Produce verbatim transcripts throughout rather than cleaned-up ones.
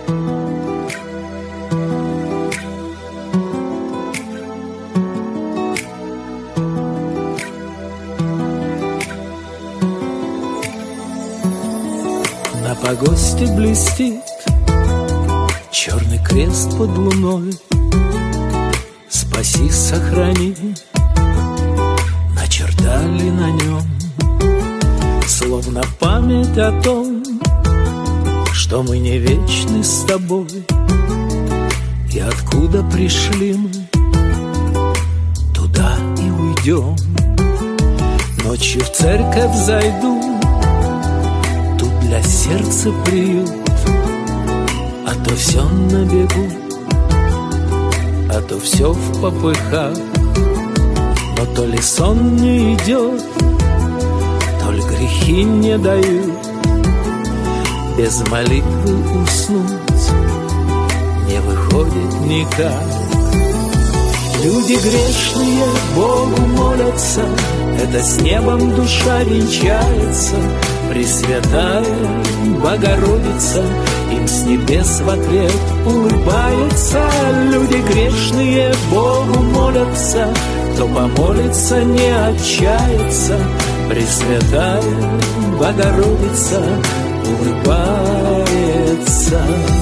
На погосте блестит черный крест под луной. Спаси, сохрани, начертали на нем, словно память о том, что мы не вечны с тобой. И откуда пришли мы, туда и уйдем. Ночью в церковь зайду, тут для сердца приют. А то все на бегу, а то все в попыхах. Но то ли сон не идет, то ли грехи не дают без молитвы уснуть, не выходит никак. Люди грешные Богу молятся, это с небом душа венчается. Пресвятая Богородица им с небес в ответ улыбается. Люди грешные Богу молятся, кто помолится, не отчается. Пресвятая Богородица улыбается.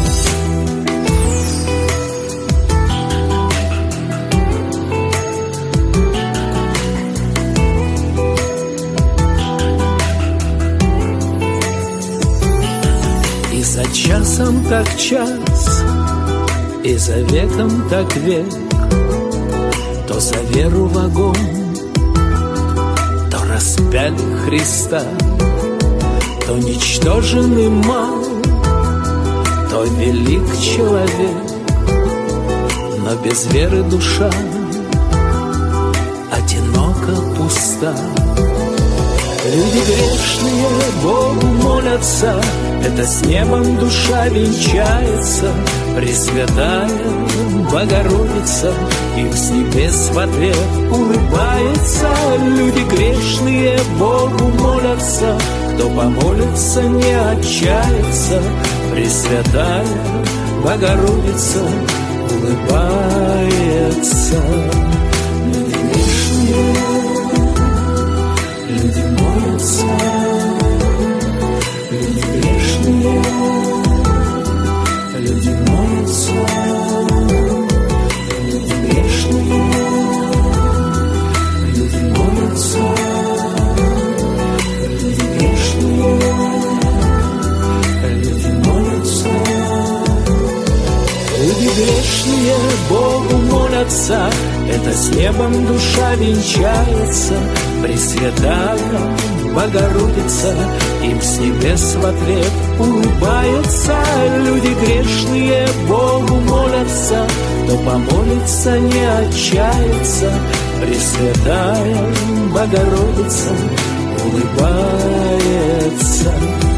И за часом так час, и за веком так век. То за веру в огонь, то распяли Христа, то ничтожен и мал, то велик человек. Но без веры душа одиноко пуста. Люди грешные Богу молятся, это с небом душа венчается. Пресвятая Богородица им с небес в ответ улыбается. Люди грешные Богу молятся, кто помолится, не отчается. Пресвятая Богородица улыбается. Люди грешные, люди молятся, люди грешные, люди молятся, люди грешные, люди молятся, люди грешные, люди молятся. Люди грешные Богу молятся, это с небом душа венчается. Пресвятая Богородица им с небес в ответ улыбается. Люди грешные Богу молятся, кто помолится, не отчается. Пресвятая Богородица улыбается.